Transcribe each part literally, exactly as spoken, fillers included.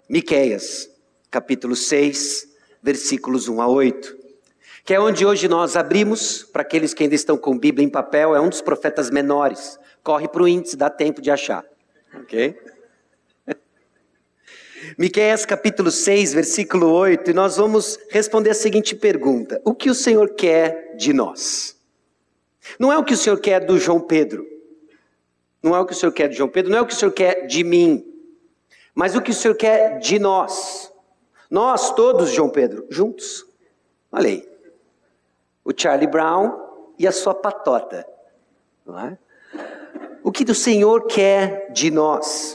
Miqueias, capítulo seis, versículos um a oito, que é onde hoje nós abrimos. Para aqueles que ainda estão com Bíblia em papel, é um dos profetas menores. Corre para o índice, dá tempo de achar. Ok? Miqueias capítulo seis, versículo oito, e nós vamos responder a seguinte pergunta: o que o Senhor quer de nós? Não é o que o Senhor quer do João Pedro, não é o que o Senhor quer de João Pedro, não é o que o Senhor quer de mim, mas o que o Senhor quer de nós. Nós todos, João Pedro, juntos. Olha aí, o Charlie Brown e a sua patota, não é? O que o Senhor quer de nós?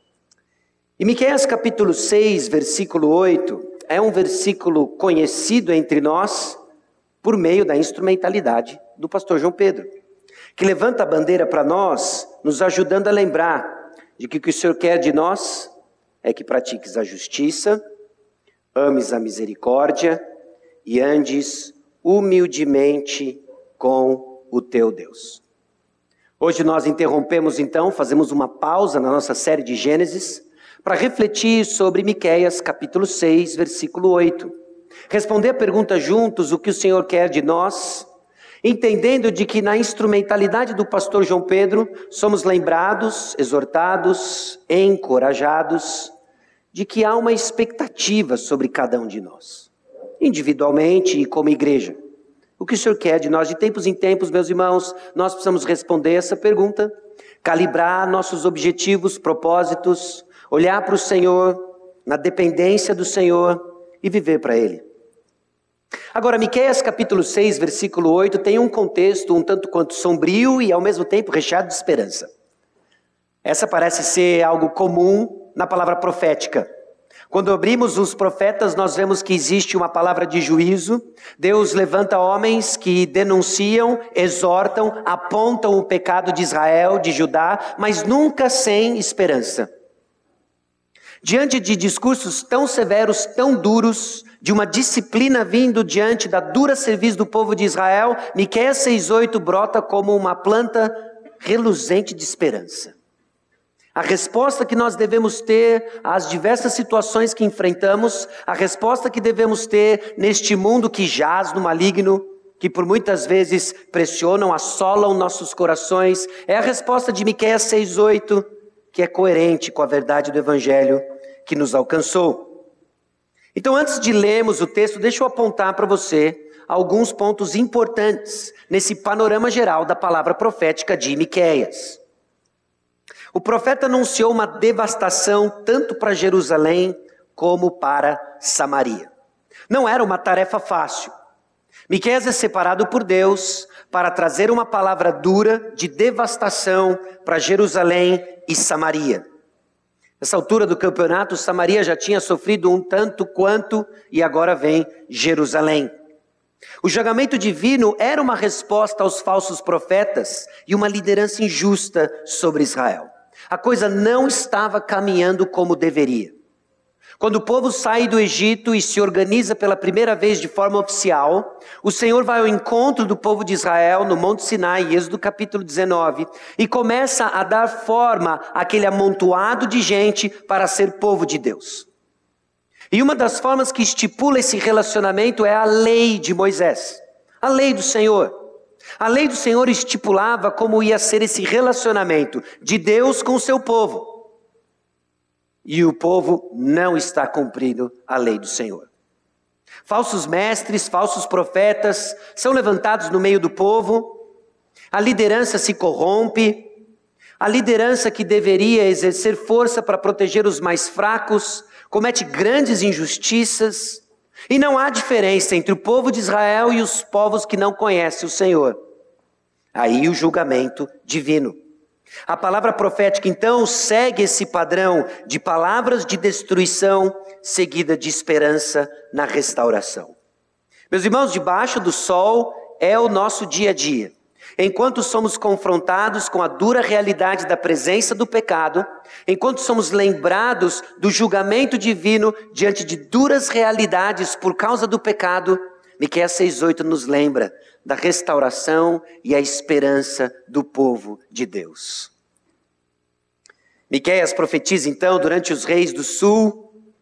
E Miqueias capítulo seis, versículo oito, é um versículo conhecido entre nós por meio da instrumentalidade do pastor João Pedro, que levanta a bandeira para nós, nos ajudando a lembrar de que o que o Senhor quer de nós é que pratiques a justiça, ames a misericórdia e andes humildemente com o teu Deus. Hoje nós interrompemos então, fazemos uma pausa na nossa série de Gênesis, para refletir sobre Miqueias capítulo seis, versículo oito. Responder a pergunta juntos, o que o Senhor quer de nós, entendendo de que na instrumentalidade do pastor João Pedro, somos lembrados, exortados, encorajados, de que há uma expectativa sobre cada um de nós, individualmente e como igreja. O que o Senhor quer de nós? De tempos em tempos, meus irmãos, nós precisamos responder essa pergunta, calibrar nossos objetivos, propósitos, olhar para o Senhor, na dependência do Senhor e viver para Ele. Agora, Miqueias capítulo seis, versículo oito, tem um contexto um tanto quanto sombrio e ao mesmo tempo recheado de esperança. Essa parece ser algo comum na palavra profética. Quando abrimos os profetas, nós vemos que existe uma palavra de juízo. Deus levanta homens que denunciam, exortam, apontam o pecado de Israel, de Judá, mas nunca sem esperança. Diante de discursos tão severos, tão duros, de uma disciplina vindo diante da dura serviço do povo de Israel, Miqueias seis, oito brota como uma planta reluzente de esperança. A resposta que nós devemos ter às diversas situações que enfrentamos, a resposta que devemos ter neste mundo que jaz no maligno, que por muitas vezes pressionam, assolam nossos corações, é a resposta de Miqueias seis, oito, que é coerente com a verdade do Evangelho que nos alcançou. Então, antes de lermos o texto, deixa eu apontar para você alguns pontos importantes nesse panorama geral da palavra profética de Miqueias. O profeta anunciou uma devastação tanto para Jerusalém como para Samaria. Não era uma tarefa fácil. Miqueias é separado por Deus para trazer uma palavra dura de devastação para Jerusalém e Samaria. Nessa altura do campeonato, Samaria já tinha sofrido um tanto quanto e agora vem Jerusalém. O julgamento divino era uma resposta aos falsos profetas e uma liderança injusta sobre Israel. A coisa não estava caminhando como deveria. Quando o povo sai do Egito e se organiza pela primeira vez de forma oficial, o Senhor vai ao encontro do povo de Israel no Monte Sinai, Êxodo capítulo dezenove, e começa a dar forma àquele amontoado de gente para ser povo de Deus. E uma das formas que estipula esse relacionamento é a lei de Moisés, a lei do Senhor. A lei do Senhor estipulava como ia ser esse relacionamento de Deus com o seu povo. E o povo não está cumprindo a lei do Senhor. Falsos mestres, falsos profetas são levantados no meio do povo, a liderança se corrompe, a liderança que deveria exercer força para proteger os mais fracos, comete grandes injustiças, e não há diferença entre o povo de Israel e os povos que não conhecem o Senhor. Aí o julgamento divino. A palavra profética, então, segue esse padrão de palavras de destruição, seguida de esperança na restauração. Meus irmãos, debaixo do sol é o nosso dia a dia. Enquanto somos confrontados com a dura realidade da presença do pecado, enquanto somos lembrados do julgamento divino diante de duras realidades por causa do pecado, Miqueias seis, oito nos lembra da restauração e a esperança do povo de Deus. Miqueias profetiza então durante os reis do sul,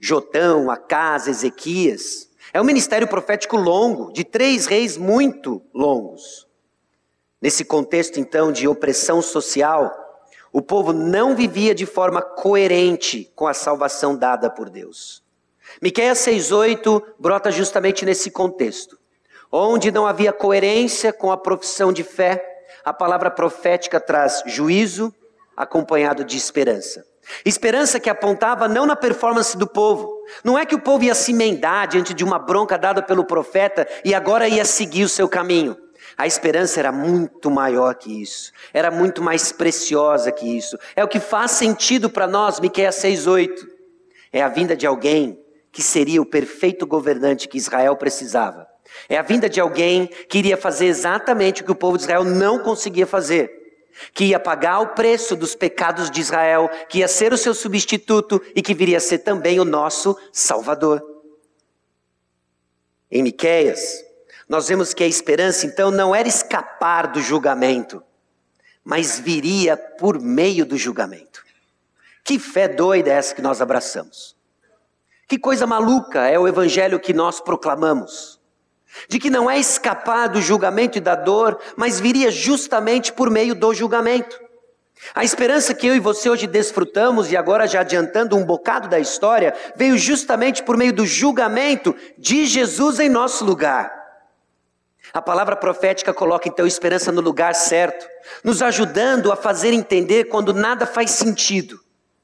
Jotão, Acás, Ezequias. É um ministério profético longo, de três reis muito longos. Nesse contexto, então, de opressão social, o povo não vivia de forma coerente com a salvação dada por Deus. Miqueias seis oito brota justamente nesse contexto. Onde não havia coerência com a profissão de fé, a palavra profética traz juízo acompanhado de esperança. Esperança que apontava não na performance do povo. Não é que o povo ia se emendar diante de uma bronca dada pelo profeta e agora ia seguir o seu caminho. A esperança era muito maior que isso. Era muito mais preciosa que isso. É o que faz sentido para nós, Miqueias seis oito. É a vinda de alguém que seria o perfeito governante que Israel precisava. É a vinda de alguém que iria fazer exatamente o que o povo de Israel não conseguia fazer. Que ia pagar o preço dos pecados de Israel, que ia ser o seu substituto e que viria a ser também o nosso Salvador. Em Miqueias, nós vemos que a esperança então não era escapar do julgamento, mas viria por meio do julgamento. Que fé doida é essa que nós abraçamos? Que coisa maluca é o evangelho que nós proclamamos? De que não é escapar do julgamento e da dor, mas viria justamente por meio do julgamento. A esperança que eu e você hoje desfrutamos, e agora já adiantando um bocado da história, veio justamente por meio do julgamento de Jesus em nosso lugar. A palavra profética coloca então esperança no lugar certo, nos ajudando a fazer entender quando nada faz sentido.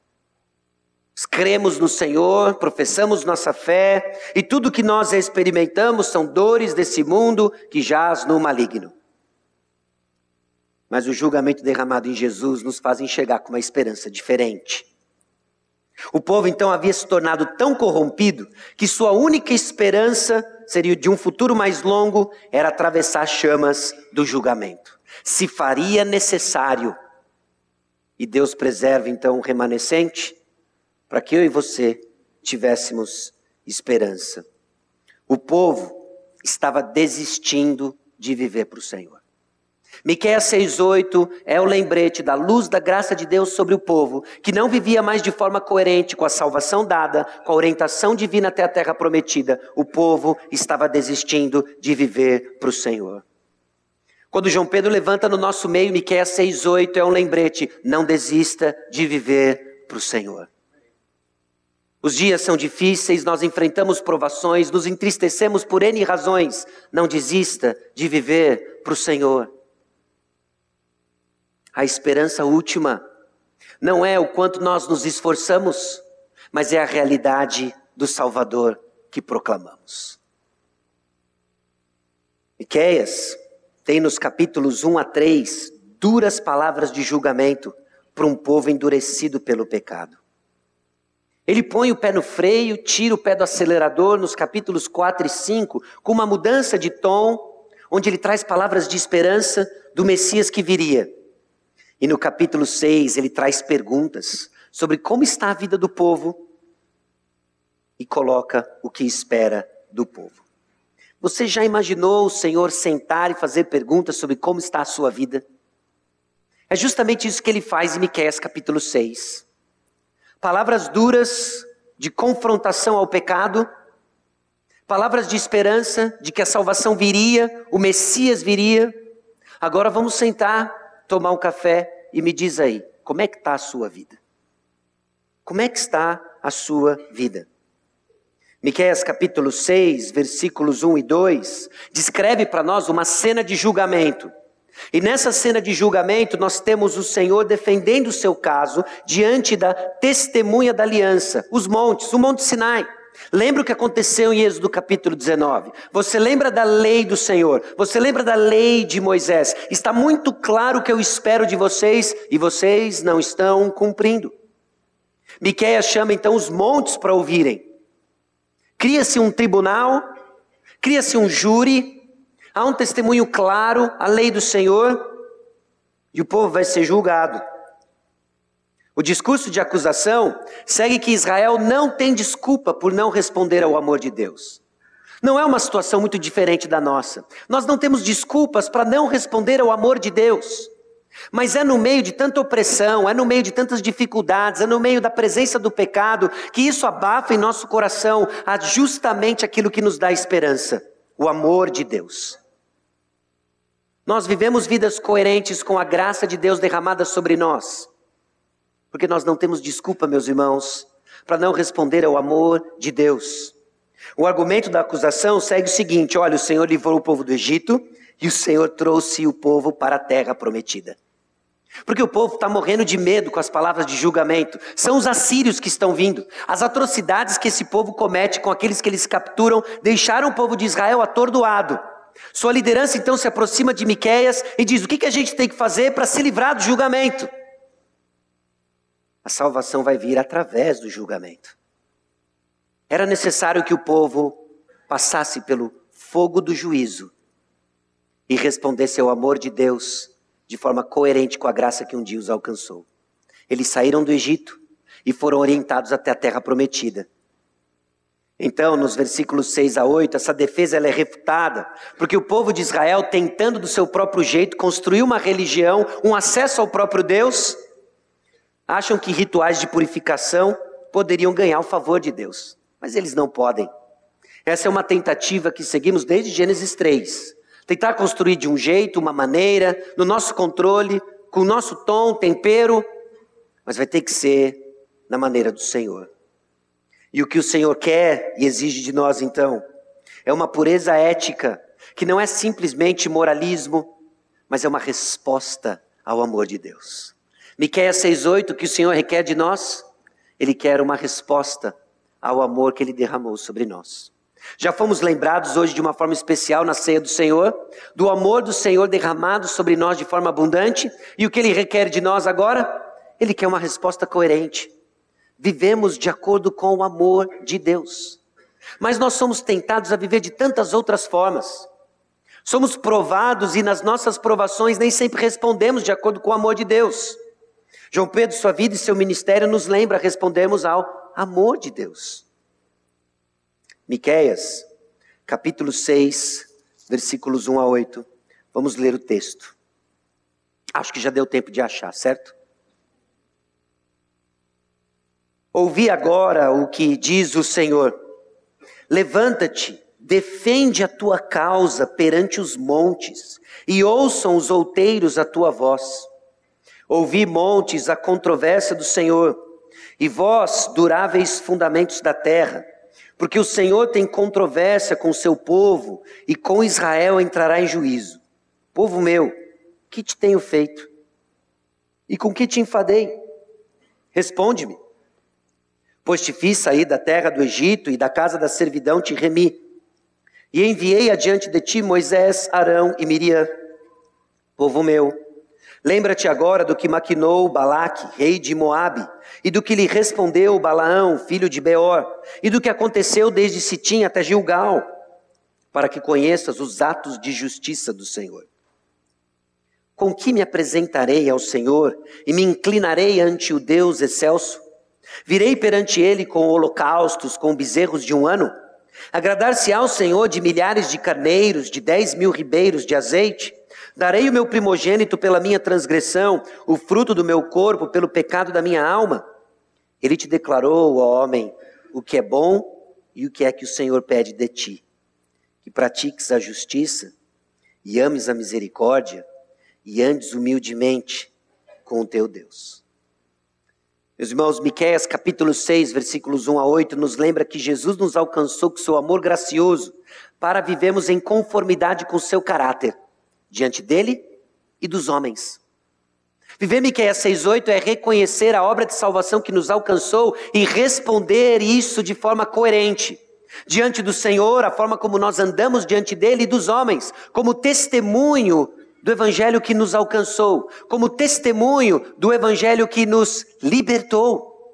Cremos no Senhor, professamos nossa fé, e tudo que nós experimentamos são dores desse mundo que jaz no maligno. Mas o julgamento derramado em Jesus nos faz enxergar com uma esperança diferente. O povo então havia se tornado tão corrompido que sua única esperança seria de um futuro mais longo, era atravessar as chamas do julgamento. Se faria necessário. E Deus preserva então o remanescente, para que eu e você tivéssemos esperança. O povo estava desistindo de viver para o Senhor. Miqueias seis oito é o lembrete da luz da graça de Deus sobre o povo, que não vivia mais de forma coerente com a salvação dada, com a orientação divina até a terra prometida. O povo estava desistindo de viver para o Senhor. Quando João Pedro levanta no nosso meio, Miqueias seis oito é um lembrete, não desista de viver para o Senhor. Os dias são difíceis, nós enfrentamos provações, nos entristecemos por N razões. Não desista de viver para o Senhor. A esperança última não é o quanto nós nos esforçamos, mas é a realidade do Salvador que proclamamos. Miqueias tem nos capítulos um a três duras palavras de julgamento para um povo endurecido pelo pecado. Ele põe o pé no freio, tira o pé do acelerador nos capítulos quatro e cinco, com uma mudança de tom, onde ele traz palavras de esperança do Messias que viria. E no capítulo seis ele traz perguntas sobre como está a vida do povo e coloca o que espera do povo. Você já imaginou o Senhor sentar e fazer perguntas sobre como está a sua vida? É justamente isso que ele faz em Miqueias capítulo seis. Palavras duras de confrontação ao pecado, palavras de esperança de que a salvação viria, o Messias viria. Agora vamos sentar, tomar um café e me diz aí, como é que está a sua vida? Como é que está a sua vida? Miqueias capítulo seis, versículos um e dois, descreve para nós uma cena de julgamento. E nessa cena de julgamento nós temos o Senhor defendendo o seu caso diante da testemunha da aliança, os montes, o Monte Sinai. Lembra o que aconteceu em Êxodo capítulo dezenove? Você lembra da lei do Senhor? Você lembra da lei de Moisés? Está muito claro o que eu espero de vocês e vocês não estão cumprindo. Miqueias chama então os montes para ouvirem. Cria-se um tribunal, cria-se um júri, há um testemunho claro, a lei do Senhor, e o povo vai ser julgado. O discurso de acusação segue que Israel não tem desculpa por não responder ao amor de Deus. Não é uma situação muito diferente da nossa. Nós não temos desculpas para não responder ao amor de Deus. Mas é no meio de tanta opressão, é no meio de tantas dificuldades, é no meio da presença do pecado, que isso abafa em nosso coração justamente aquilo que nos dá esperança, o amor de Deus. Nós vivemos vidas coerentes com a graça de Deus derramada sobre nós, porque nós não temos desculpa, meus irmãos, para não responder ao amor de Deus. O argumento da acusação segue o seguinte: olha, o Senhor livrou o povo do Egito e o Senhor trouxe o povo para a terra prometida. Porque o povo está morrendo de medo com as palavras de julgamento. São os assírios que estão vindo. As atrocidades que esse povo comete com aqueles que eles capturam deixaram o povo de Israel atordoado. Sua liderança então se aproxima de Miqueias e diz: o que, que a gente tem que fazer para se livrar do julgamento? A salvação vai vir através do julgamento. Era necessário que o povo passasse pelo fogo do juízo e respondesse ao amor de Deus de forma coerente com a graça que um dia os alcançou. Eles saíram do Egito e foram orientados até a terra prometida. Então, nos versículos seis a oito, essa defesa ela é refutada, porque o povo de Israel, tentando do seu próprio jeito construir uma religião, um acesso ao próprio Deus, acham que rituais de purificação poderiam ganhar o favor de Deus. Mas eles não podem. Essa é uma tentativa que seguimos desde Gênesis três. Tentar construir de um jeito, uma maneira, no nosso controle, com o nosso tom, tempero, mas vai ter que ser na maneira do Senhor. E o que o Senhor quer e exige de nós então, é uma pureza ética, que não é simplesmente moralismo, mas é uma resposta ao amor de Deus. Miqueias seis, oito, o que o Senhor requer de nós? Ele quer uma resposta ao amor que Ele derramou sobre nós. Já fomos lembrados hoje de uma forma especial na ceia do Senhor, do amor do Senhor derramado sobre nós de forma abundante, e o que Ele requer de nós agora? Ele quer uma resposta coerente. Vivemos de acordo com o amor de Deus, mas nós somos tentados a viver de tantas outras formas. Somos provados e nas nossas provações nem sempre respondemos de acordo com o amor de Deus. João Pedro, sua vida e seu ministério nos lembra respondermos ao amor de Deus. Miqueias, capítulo seis, versículos um a oito. Vamos ler o texto. Acho que já deu tempo de achar, certo? Ouvi agora o que diz o Senhor. Levanta-te, defende a tua causa perante os montes, e ouçam os outeiros a tua voz. Ouvi, montes, a controvérsia do Senhor, e vós, duráveis fundamentos da terra, porque o Senhor tem controvérsia com o seu povo, e com Israel entrará em juízo. Povo meu, que te tenho feito? E com que te enfadei? Responde-me. Pois te fiz sair da terra do Egito, e da casa da servidão te remi. E enviei adiante de ti Moisés, Arão e Miriam. Povo meu, lembra-te agora do que maquinou Balaque, rei de Moabe, e do que lhe respondeu Balaão, filho de Beor, e do que aconteceu desde Sitim até Gilgal, para que conheças os atos de justiça do Senhor. Com que me apresentarei ao Senhor e me inclinarei ante o Deus excelso? Virei perante ele com holocaustos, com bezerros de um ano? Agradar-se-á ao Senhor de milhares de carneiros, de dez mil ribeiros de azeite? Darei o meu primogênito pela minha transgressão, o fruto do meu corpo pelo pecado da minha alma? Ele te declarou, ó homem, o que é bom e o que é que o Senhor pede de ti. Que pratiques a justiça e ames a misericórdia e andes humildemente com o teu Deus. Meus irmãos, Miqueias capítulo seis, versículos um a oito, nos lembra que Jesus nos alcançou com seu amor gracioso para vivermos em conformidade com seu caráter, diante dele e dos homens. Viver Miqueias seis, oito é reconhecer a obra de salvação que nos alcançou e responder isso de forma coerente. Diante do Senhor, a forma como nós andamos diante dele e dos homens, como testemunho do evangelho que nos alcançou, como testemunho do evangelho que nos libertou.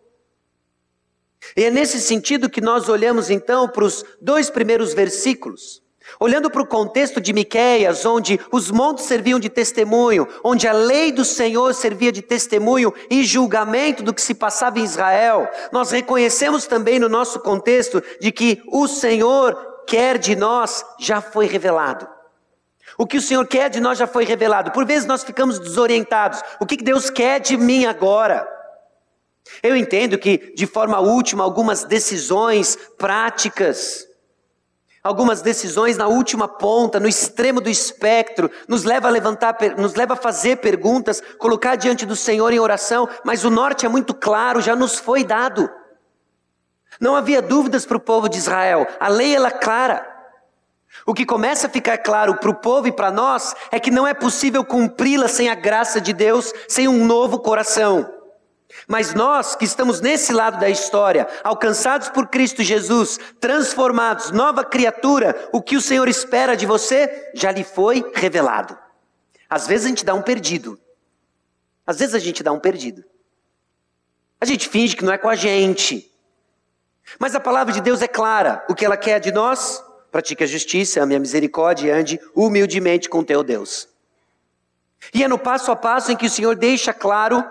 E é nesse sentido que nós olhamos então para os dois primeiros versículos. Olhando para o contexto de Miqueias, onde os montes serviam de testemunho, onde a lei do Senhor servia de testemunho e julgamento do que se passava em Israel, nós reconhecemos também no nosso contexto de que o Senhor quer de nós já foi revelado. O que o Senhor quer de nós já foi revelado. Por vezes nós ficamos desorientados. O que Deus quer de mim agora? Eu entendo que, de forma última, algumas decisões práticas, algumas decisões na última ponta, no extremo do espectro, nos leva a levantar, nos leva a fazer perguntas, colocar diante do Senhor em oração, mas o norte é muito claro, já nos foi dado. Não havia dúvidas para o povo de Israel, a lei ela é clara. O que começa a ficar claro para o povo e para nós é que não é possível cumpri-la sem a graça de Deus, sem um novo coração. Mas nós que estamos nesse lado da história, alcançados por Cristo Jesus, transformados, nova criatura, o que o Senhor espera de você já lhe foi revelado. Às vezes a gente dá um perdido. Às vezes a gente dá um perdido. A gente finge que não é com a gente. Mas a palavra de Deus é clara. O que ela quer de nós? Pratique a justiça, ame a misericórdia e ande humildemente com teu Deus. E é no passo a passo em que o Senhor deixa claro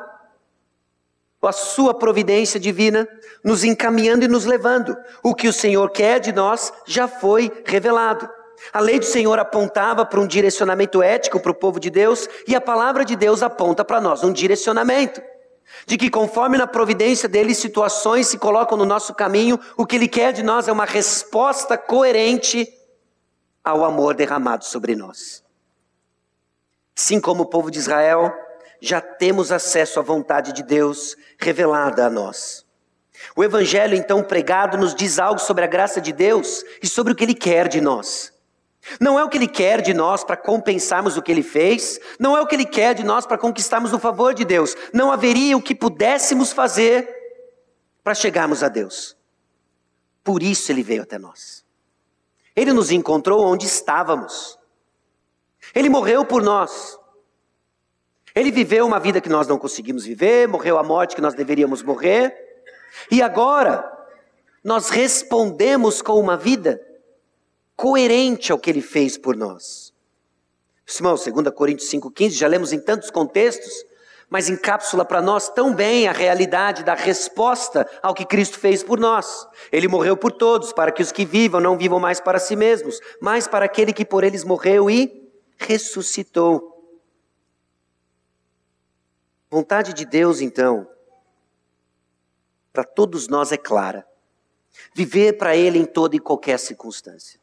a sua providência divina, nos encaminhando e nos levando. O que o Senhor quer de nós já foi revelado. A lei do Senhor apontava para um direcionamento ético para o povo de Deus, e a palavra de Deus aponta para nós um direcionamento. De que conforme na providência dele situações se colocam no nosso caminho, o que ele quer de nós é uma resposta coerente ao amor derramado sobre nós. Assim como o povo de Israel, já temos acesso à vontade de Deus revelada a nós. O Evangelho então pregado nos diz algo sobre a graça de Deus e sobre o que Ele quer de nós. Não é o que Ele quer de nós para compensarmos o que Ele fez, não é o que Ele quer de nós para conquistarmos o favor de Deus. Não haveria o que pudéssemos fazer para chegarmos a Deus. Por isso Ele veio até nós. Ele nos encontrou onde estávamos. Ele morreu por nós. Ele viveu uma vida que nós não conseguimos viver, morreu a morte que nós deveríamos morrer. E agora, nós respondemos com uma vida coerente ao que Ele fez por nós. Irmão, dois Coríntios cinco, quinze, já lemos em tantos contextos, mas encapsula para nós tão bem a realidade da resposta ao que Cristo fez por nós. Ele morreu por todos, para que os que vivam não vivam mais para si mesmos, mas para aquele que por eles morreu e ressuscitou. A vontade de Deus, então, para todos nós é clara. Viver para Ele em toda e qualquer circunstância.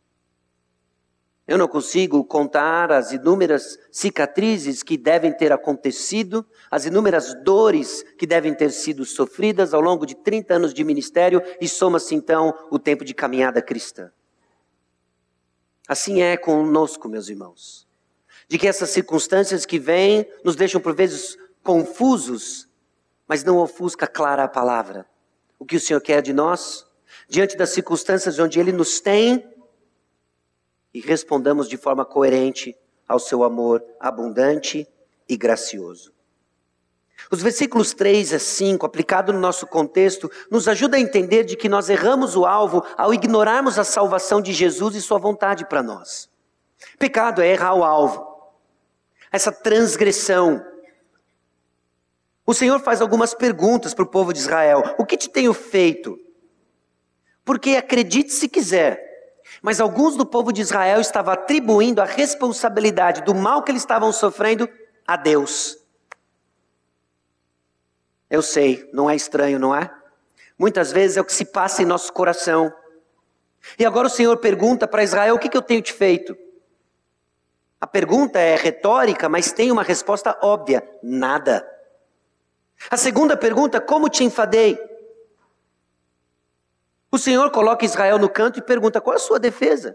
Eu não consigo contar as inúmeras cicatrizes que devem ter acontecido, as inúmeras dores que devem ter sido sofridas ao longo de trinta anos de ministério, e soma-se então o tempo de caminhada cristã. Assim é conosco, meus irmãos. De que essas circunstâncias que vêm nos deixam por vezes confusos, mas não ofusca clara a palavra. O que o Senhor quer de nós, diante das circunstâncias onde Ele nos tem, e respondamos de forma coerente ao seu amor abundante e gracioso. Os versículos três a cinco, aplicado no nosso contexto, nos ajuda a entender de que nós erramos o alvo ao ignorarmos a salvação de Jesus e sua vontade para nós. Pecado é errar o alvo. Essa transgressão. O Senhor faz algumas perguntas para o povo de Israel. O que te tenho feito? Porque acredite se quiser, mas alguns do povo de Israel estavam atribuindo a responsabilidade do mal que eles estavam sofrendo a Deus. Eu sei, não é estranho, não é? Muitas vezes é o que se passa em nosso coração. E agora o Senhor pergunta para Israel, o que, que eu tenho te feito? A pergunta é retórica, mas tem uma resposta óbvia, nada. A segunda pergunta, como te enfadei? O Senhor coloca Israel no canto e pergunta, qual é a sua defesa?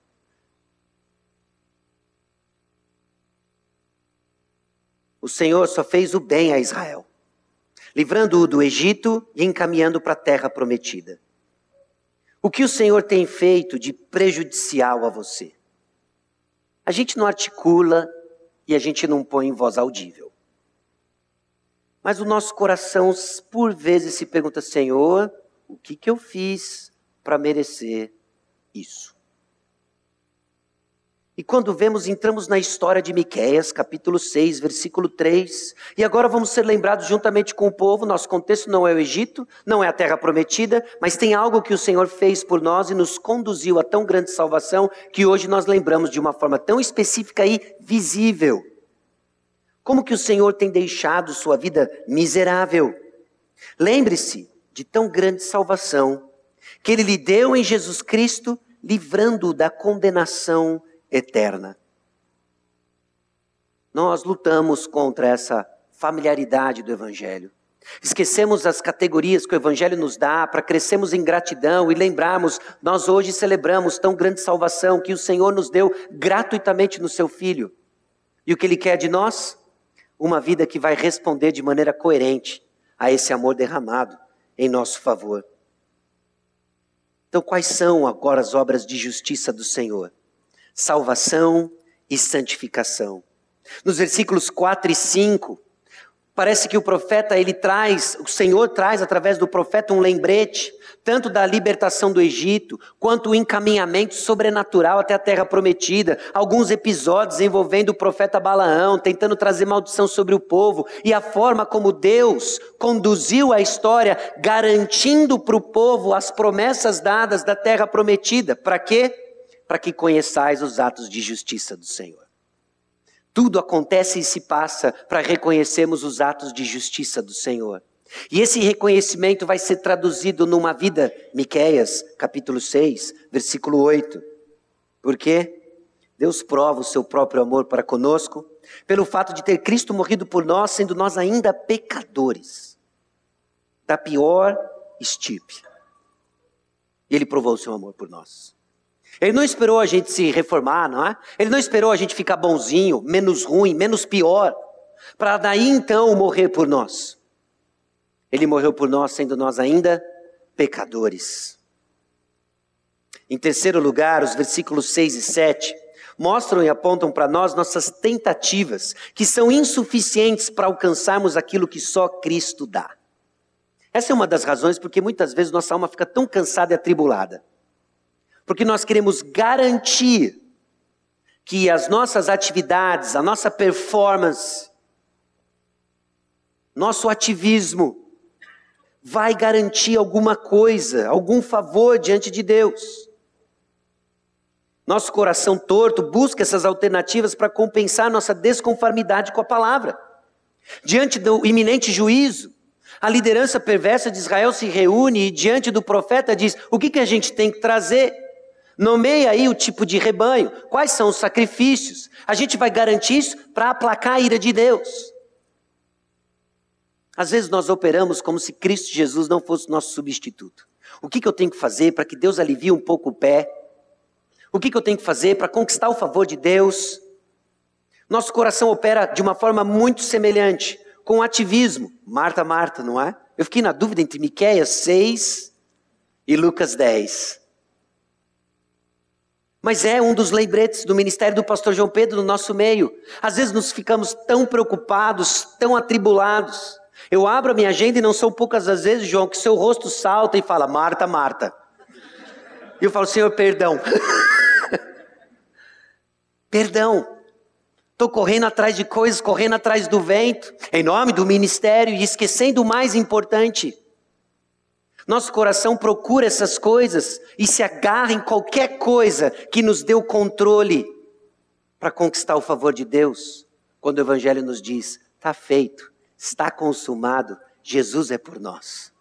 O Senhor só fez o bem a Israel, livrando-o do Egito e encaminhando para a terra prometida. O que o Senhor tem feito de prejudicial a você? A gente não articula e a gente não põe em voz audível. Mas o nosso coração, por vezes, se pergunta, Senhor, o que, que eu fiz para merecer isso? E quando vemos, entramos na história de Miqueias, capítulo seis, versículo três. E agora vamos ser lembrados juntamente com o povo. Nosso contexto não é o Egito, não é a terra prometida, mas tem algo que o Senhor fez por nós e nos conduziu a tão grande salvação que hoje nós lembramos de uma forma tão específica e visível. Como que o Senhor tem deixado sua vida miserável? Lembre-se de tão grande salvação que Ele lhe deu em Jesus Cristo, livrando-o da condenação eterna. Nós lutamos contra essa familiaridade do Evangelho. Esquecemos as categorias que o Evangelho nos dá para crescermos em gratidão e lembrarmos, nós hoje celebramos tão grande salvação que o Senhor nos deu gratuitamente no seu Filho. E o que Ele quer de nós? Uma vida que vai responder de maneira coerente a esse amor derramado em nosso favor. Então, quais são agora as obras de justiça do Senhor? Salvação e santificação. Nos versículos quatro e cinco, parece que o profeta, ele traz, o Senhor traz através do profeta um lembrete, tanto da libertação do Egito, quanto o encaminhamento sobrenatural até a terra prometida. Alguns episódios envolvendo o profeta Balaão, tentando trazer maldição sobre o povo, e a forma como Deus conduziu a história, garantindo para o povo as promessas dadas da terra prometida. Para quê? Para que conheçais os atos de justiça do Senhor. Tudo acontece e se passa para reconhecermos os atos de justiça do Senhor. E esse reconhecimento vai ser traduzido numa vida, Miqueias, capítulo seis, versículo oito. Por quê? Deus prova o seu próprio amor para conosco, pelo fato de ter Cristo morrido por nós, sendo nós ainda pecadores, da pior estirpe. E Ele provou o seu amor por nós. Ele não esperou a gente se reformar, não é? Ele não esperou a gente ficar bonzinho, menos ruim, menos pior, para daí então morrer por nós. Ele morreu por nós, sendo nós ainda pecadores. Em terceiro lugar, os versículos seis e sete mostram e apontam para nós nossas tentativas, que são insuficientes para alcançarmos aquilo que só Cristo dá. Essa é uma das razões porque muitas vezes nossa alma fica tão cansada e atribulada. Porque nós queremos garantir que as nossas atividades, a nossa performance, nosso ativismo vai garantir alguma coisa, algum favor diante de Deus. Nosso coração torto busca essas alternativas para compensar nossa desconformidade com a palavra. Diante do iminente juízo, a liderança perversa de Israel se reúne e diante do profeta diz, o que, que a gente tem que trazer? Nomeia aí o tipo de rebanho, quais são os sacrifícios. A gente vai garantir isso para aplacar a ira de Deus. Às vezes nós operamos como se Cristo Jesus não fosse nosso substituto. O que, que eu tenho que fazer para que Deus alivie um pouco o pé? O que, que eu tenho que fazer para conquistar o favor de Deus? Nosso coração opera de uma forma muito semelhante, com ativismo. Marta, Marta, não é? Eu fiquei na dúvida entre Miqueias seis e Lucas dez. Mas é um dos lembretes do ministério do pastor João Pedro no nosso meio. Às vezes nos ficamos tão preocupados, tão atribulados. Eu abro a minha agenda e não são poucas as vezes, João, que seu rosto salta e fala, Marta, Marta. E eu falo, Senhor, perdão. Perdão. Estou correndo atrás de coisas, correndo atrás do vento, em nome do ministério e esquecendo o mais importante. Nosso coração procura essas coisas e se agarra em qualquer coisa que nos dê o controle para conquistar o favor de Deus. Quando o Evangelho nos diz, está feito, está consumado, Jesus é por nós.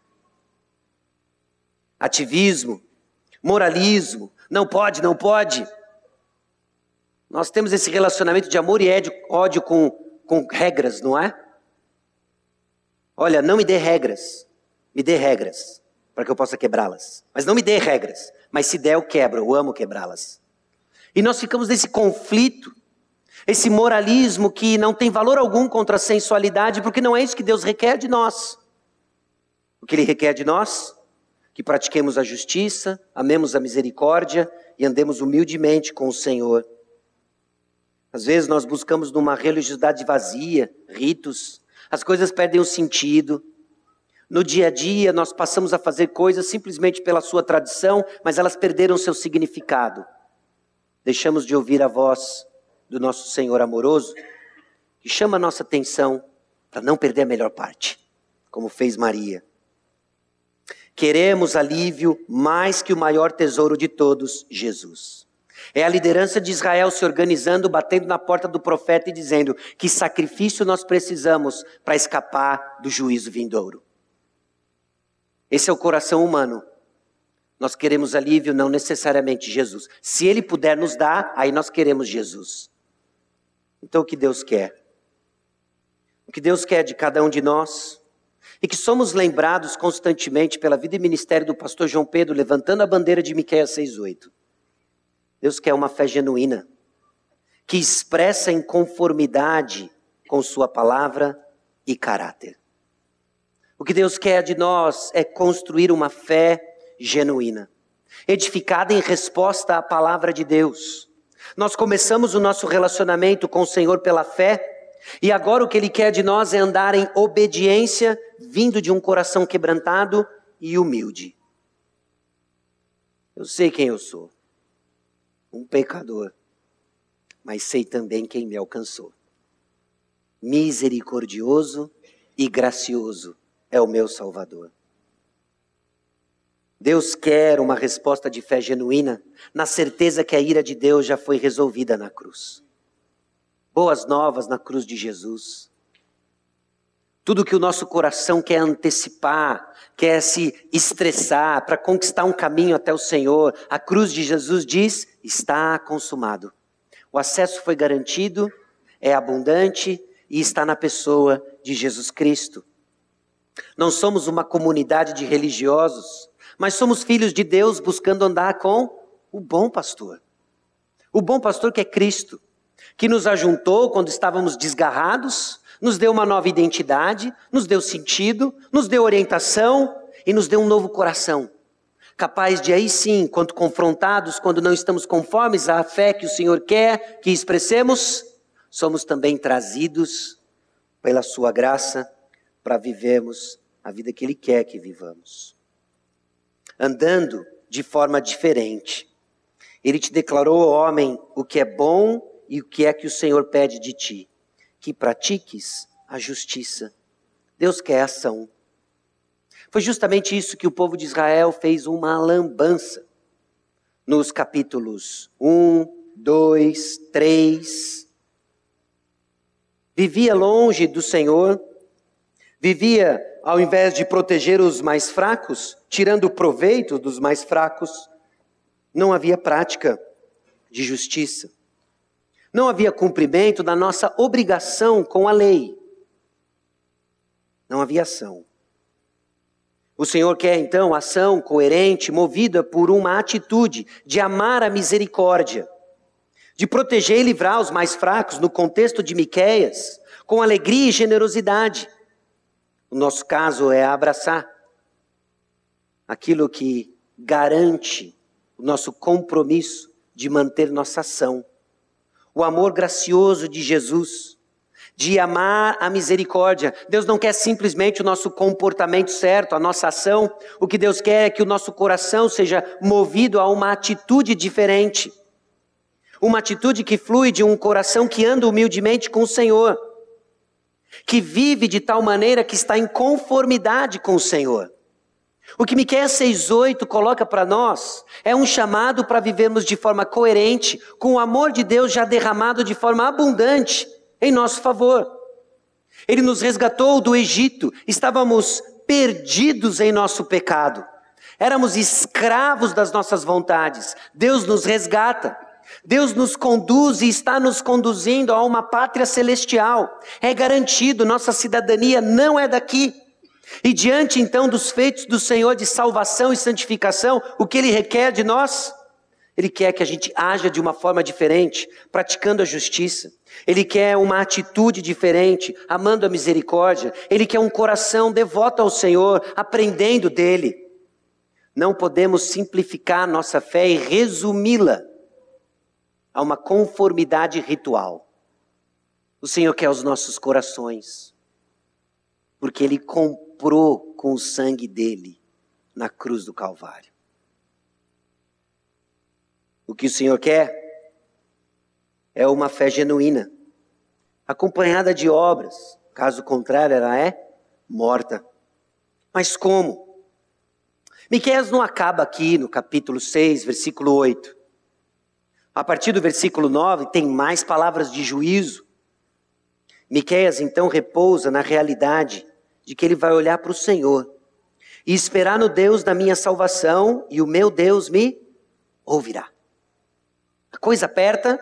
Ativismo, moralismo, não pode, não pode. Nós temos esse relacionamento de amor e ódio com, com regras, não é? Olha, não me dê regras, me dê regras. Para que eu possa quebrá-las. Mas não me dê regras. Mas se der, eu quebro. Eu amo quebrá-las. E nós ficamos nesse conflito. Esse moralismo que não tem valor algum contra a sensualidade. Porque não é isso que Deus requer de nós. O que Ele requer de nós? Que pratiquemos a justiça, amemos a misericórdia e andemos humildemente com o Senhor. Às vezes nós buscamos numa religiosidade vazia, ritos. As coisas perdem o sentido. No dia a dia, nós passamos a fazer coisas simplesmente pela sua tradição, mas elas perderam seu significado. deixamos de ouvir a voz do nosso Senhor amoroso, que chama a nossa atenção para não perder a melhor parte, como fez Maria. Queremos alívio mais que o maior tesouro de todos, Jesus. É a liderança de Israel se organizando, batendo na porta do profeta e dizendo que sacrifício nós precisamos para escapar do juízo vindouro. Esse é o coração humano. Nós queremos alívio, não necessariamente Jesus. Se Ele puder nos dar, aí nós queremos Jesus. Então o que Deus quer? O que Deus quer de cada um de nós, e que somos lembrados constantemente pela vida e ministério do pastor João Pedro, levantando a bandeira de Miqueias seis oito. Deus quer uma fé genuína, que expressa em conformidade com sua palavra e caráter. O que Deus quer de nós é construir uma fé genuína, edificada em resposta à palavra de Deus. Nós começamos o nosso relacionamento com o Senhor pela fé, e agora o que Ele quer de nós é andar em obediência, vindo de um coração quebrantado e humilde. Eu sei quem eu sou, um pecador, mas sei também quem me alcançou. Misericordioso e gracioso é o meu Salvador. Deus quer uma resposta de fé genuína, na certeza que a ira de Deus já foi resolvida na cruz. Boas novas na cruz de Jesus. Tudo que o nosso coração quer antecipar, quer se estressar para conquistar um caminho até o Senhor, a cruz de Jesus diz, está consumado. O acesso foi garantido, é abundante e está na pessoa de Jesus Cristo. Não somos uma comunidade de religiosos, mas somos filhos de Deus buscando andar com o bom pastor. O bom pastor que é Cristo, que nos ajuntou quando estávamos desgarrados, nos deu uma nova identidade, nos deu sentido, nos deu orientação e nos deu um novo coração. Capaz de aí sim, quando confrontados, quando não estamos conformes à fé que o Senhor quer que expressemos, somos também trazidos pela sua graça para vivermos a vida que Ele quer que vivamos. Andando de forma diferente. Ele te declarou, homem, o que é bom e o que é que o Senhor pede de ti. Que pratiques a justiça. Deus quer ação. Foi justamente isso que o povo de Israel fez uma lambança. Nos capítulos um, dois, três. Vivia longe do Senhor. Vivia, ao invés de proteger os mais fracos, tirando proveito dos mais fracos. Não havia prática de justiça. Não havia cumprimento da nossa obrigação com a lei. Não havia ação. O Senhor quer então ação coerente, movida por uma atitude de amar a misericórdia, de proteger e livrar os mais fracos no contexto de Miqueias, com alegria e generosidade. O nosso caso é abraçar aquilo que garante o nosso compromisso de manter nossa ação. O amor gracioso de Jesus, de amar a misericórdia. Deus não quer simplesmente o nosso comportamento certo, a nossa ação. O que Deus quer é que o nosso coração seja movido a uma atitude diferente. Uma atitude que flui de um coração que anda humildemente com o Senhor. Que vive de tal maneira que está em conformidade com o Senhor. O que Miqueias seis oito coloca para nós é um chamado para vivermos de forma coerente, com o amor de Deus já derramado de forma abundante em nosso favor. Ele nos resgatou do Egito, estávamos perdidos em nosso pecado, éramos escravos das nossas vontades. Deus nos resgata, Deus nos conduz e está nos conduzindo a uma pátria celestial. É garantido, nossa cidadania não é daqui. E diante então dos feitos do Senhor de salvação e santificação, o que Ele requer de nós? Ele quer que a gente haja de uma forma diferente, praticando a justiça. Ele quer uma atitude diferente, amando a misericórdia. Ele quer um coração devoto ao Senhor, aprendendo dEle. Não podemos simplificar nossa fé e resumi-la a uma conformidade ritual. O Senhor quer os nossos corações, porque Ele comprou com o sangue dele na cruz do Calvário. O que o Senhor quer é uma fé genuína, acompanhada de obras. Caso contrário, ela é morta. Mas como? Miqueias não acaba aqui no capítulo seis, versículo oito. A partir do versículo nove tem mais palavras de juízo. Miqueias então repousa na realidade de que ele vai olhar para o Senhor e esperar no Deus da minha salvação, e o meu Deus me ouvirá. A coisa aperta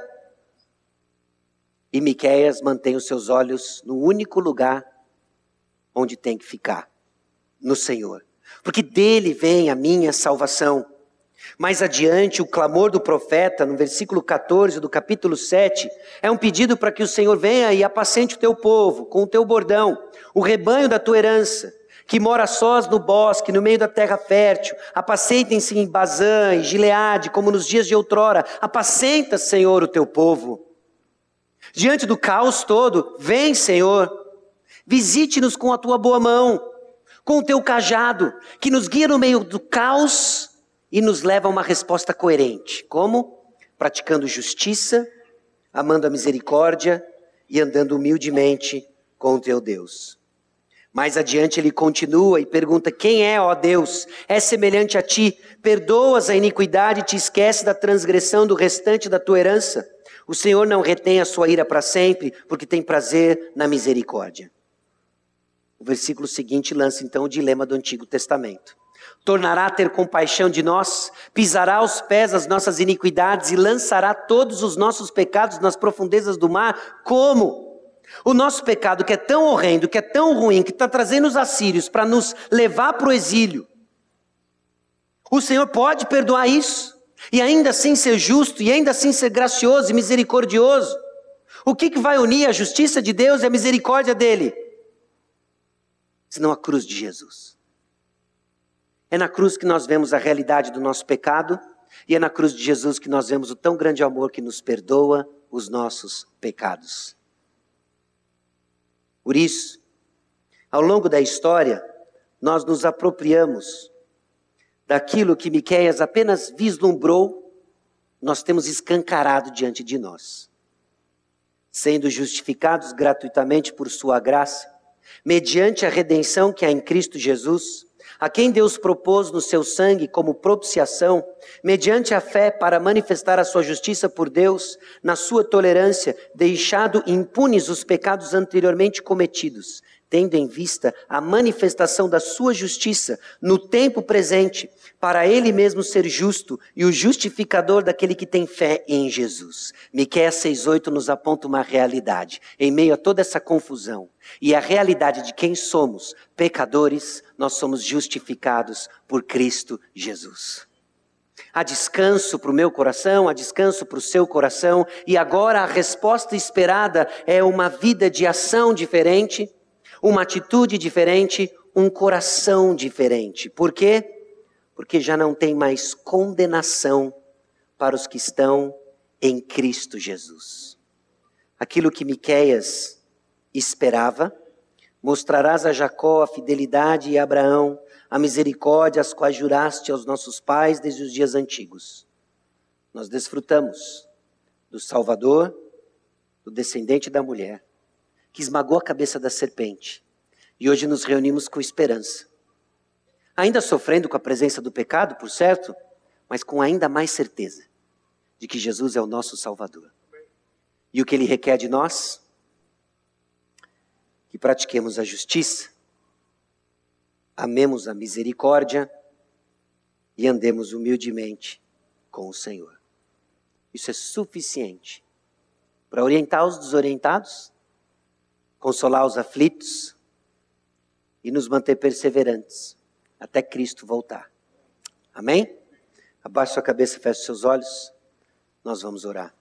e Miqueias mantém os seus olhos no único lugar onde tem que ficar, no Senhor. Porque dele vem a minha salvação. Mais adiante, o clamor do profeta, no versículo catorze do capítulo sete, é um pedido para que o Senhor venha e apacente o teu povo, com o teu bordão, o rebanho da tua herança, que mora sós no bosque, no meio da terra fértil. Apacentem-se em Bazã e Gileade, como nos dias de outrora. Apacenta, Senhor, o teu povo. Diante do caos todo, vem, Senhor, visite-nos com a tua boa mão, com o teu cajado, que nos guia no meio do caos e nos leva a uma resposta coerente. Como? Praticando justiça, amando a misericórdia e andando humildemente com o teu Deus. Mais adiante ele continua e pergunta: quem é, ó Deus? É semelhante a ti? Perdoas a iniquidade e te esquece da transgressão do restante da tua herança? O Senhor não retém a sua ira para sempre, porque tem prazer na misericórdia. O versículo seguinte lança então o dilema do Antigo Testamento. Tornará a ter compaixão de nós, pisará aos pés as nossas iniquidades e lançará todos os nossos pecados nas profundezas do mar? Como? O nosso pecado, que é tão horrendo, que é tão ruim, que está trazendo os assírios para nos levar para o exílio, o Senhor pode perdoar isso e ainda assim ser justo, e ainda assim ser gracioso e misericordioso? O que, que vai unir a justiça de Deus e a misericórdia dele? Senão a cruz de Jesus. É na cruz que nós vemos a realidade do nosso pecado, e é na cruz de Jesus que nós vemos o tão grande amor que nos perdoa os nossos pecados. Por isso, ao longo da história, nós nos apropriamos daquilo que Miqueias apenas vislumbrou, nós temos escancarado diante de nós. Sendo justificados gratuitamente por sua graça, mediante a redenção que há em Cristo Jesus, a quem Deus propôs no seu sangue como propiciação, mediante a fé para manifestar a sua justiça por Deus, na sua tolerância, deixado impunes os pecados anteriormente cometidos, tendo em vista a manifestação da sua justiça no tempo presente, para ele mesmo ser justo e o justificador daquele que tem fé em Jesus. Miqueias seis oito nos aponta uma realidade, em meio a toda essa confusão, e a realidade de quem somos, pecadores, nós somos justificados por Cristo Jesus. Há descanso para o meu coração, há descanso para o seu coração, e agora a resposta esperada é uma vida de ação diferente, uma atitude diferente, um coração diferente. Por quê? Porque já não tem mais condenação para os que estão em Cristo Jesus. Aquilo que Miqueias esperava: mostrarás a Jacó a fidelidade e a Abraão a misericórdia, as quais juraste aos nossos pais desde os dias antigos. Nós desfrutamos do Salvador, do descendente da mulher, que esmagou a cabeça da serpente, e hoje nos reunimos com esperança. Ainda sofrendo com a presença do pecado, por certo, mas com ainda mais certeza de que Jesus é o nosso Salvador. E o que Ele requer de nós? Que pratiquemos a justiça, amemos a misericórdia e andemos humildemente com o Senhor. Isso é suficiente para orientar os desorientados, consolar os aflitos e nos manter perseverantes até Cristo voltar. Amém? Abaixe sua cabeça, feche seus olhos. Nós vamos orar.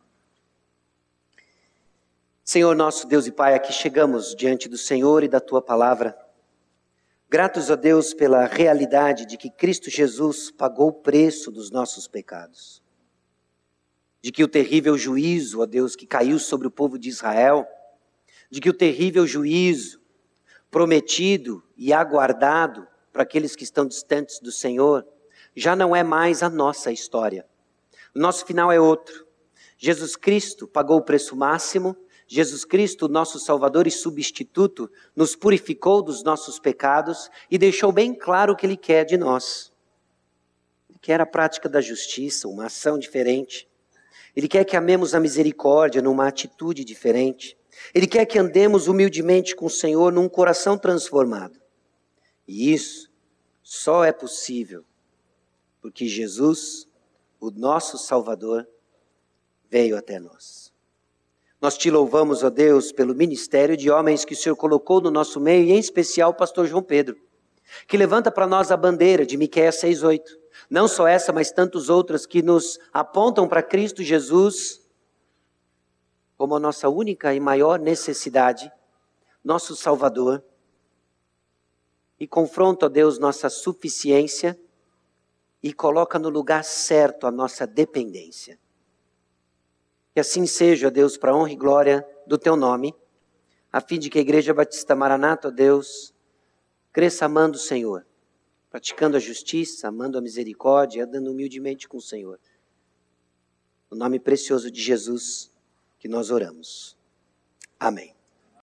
Senhor nosso Deus e Pai, aqui chegamos diante do Senhor e da Tua palavra. Gratos a Deus pela realidade de que Cristo Jesus pagou o preço dos nossos pecados. De que o terrível juízo, ó Deus, que caiu sobre o povo de Israel, de que o terrível juízo prometido e aguardado para aqueles que estão distantes do Senhor, já não é mais a nossa história. O nosso final é outro. Jesus Cristo pagou o preço máximo. Jesus Cristo, nosso Salvador e substituto, nos purificou dos nossos pecados e deixou bem claro o que Ele quer de nós. Ele quer a prática da justiça, uma ação diferente. Ele quer que amemos a misericórdia numa atitude diferente. Ele quer que andemos humildemente com o Senhor num coração transformado. E isso só é possível porque Jesus, o nosso Salvador, veio até nós. Nós te louvamos, ó Deus, pelo ministério de homens que o Senhor colocou no nosso meio, e em especial o pastor João Pedro, que levanta para nós a bandeira de Miqueias seis, oito. Não só essa, mas tantas outras que nos apontam para Cristo Jesus como a nossa única e maior necessidade, nosso Salvador, e confronta, ó Deus, nossa suficiência e coloca no lugar certo a nossa dependência. Que assim seja, ó Deus, para a honra e glória do Teu nome, a fim de que a Igreja Batista Maranata, ó Deus, cresça amando o Senhor, praticando a justiça, amando a misericórdia, andando humildemente com o Senhor. No nome precioso de Jesus que nós oramos. Amém.